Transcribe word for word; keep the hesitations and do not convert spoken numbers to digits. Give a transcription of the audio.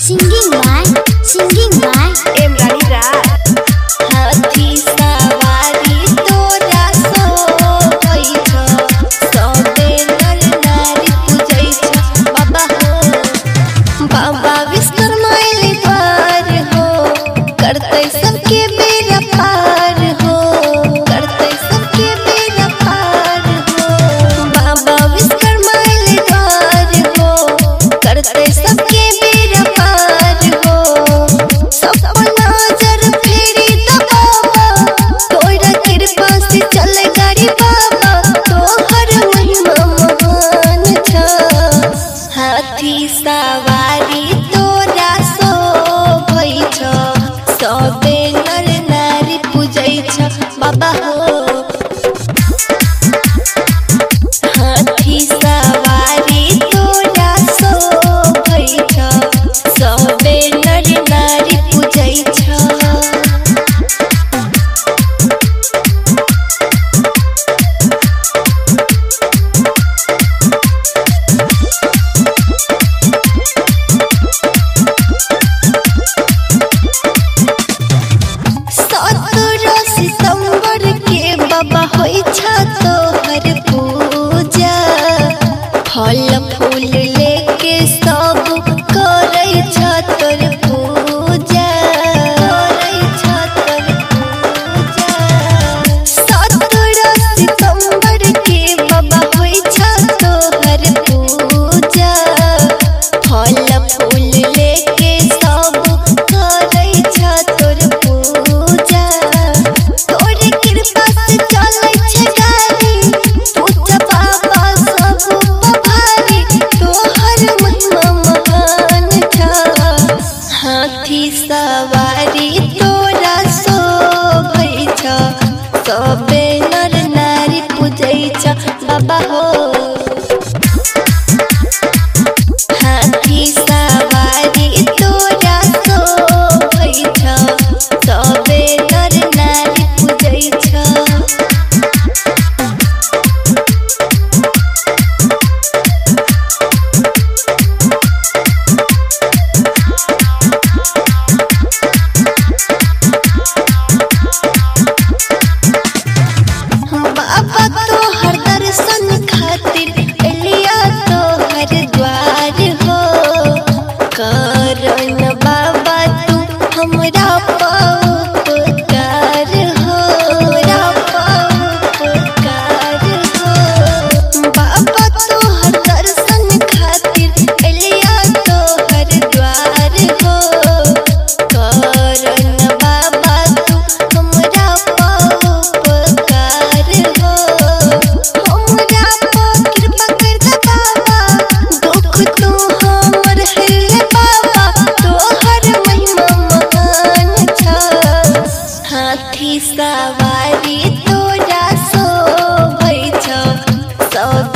Singing by, singing by M Rani रात। हाथी सवारी तोरा सो गई छ, सबे नर नारी पूजै छ बाबा हो। बाबा विश्वकर्मा एले द्वार हो, करतै सबके बेड़ा पार हो, करतै सबके बेड़ा पार हो। बाबा विश्वकर्मा एले द्वार हो, करतै सबके बेड़ा पार हो। सब नजर फेरी द बाबा, तोरा कृपा से चले गाड़ी बाबा, तोहर महिमा महान छ। हाथी सवारी तोरा सो भई छ, सबे नर नारी पूजै छ बाबा हो। हाथी सवारी तोरा सो भई छ, सबे नर नारी पूजै छ। सत्रह सितंबर के बाबा होई छ तोहर पूजा, फल फूल लेके सब करै छ तोर पूजा, करै छ तोर पूजा। सत्रह सितंबर के बाबा होई छ तोहर पूजा, फल फूल लेके सब करै छ तोर पूजा। तोरे कृपा से चलै छै गाड़ी, पूजा बाबा सब पभारी, तोहर महिमा महान छ। हाथी सवारी तोरा सो भई छ, सबे नर नारी पूजै छ बाबा हो। हाथी सवारी तोरा सो भई छ, सबे नर नारी पूजै छ। बाबा तोहर दर्शन खातिर एलिया तोहर द्वार हो, करन बाबा तू हमरा पाऊ पुकार हो, हमरा पाऊ पुकार हो। बाबा तोहर दर्शन खातिर एलिया तोहर द्वार हो, करन बाबा तू हमरा पाऊ पुकार हो। हमरा पर कृपा कर दे बाबा, दुख तू हमर हल्ले बाबा, तोहर महिमा महान छ। हाथी सवारी तोरा सो भई छ, सब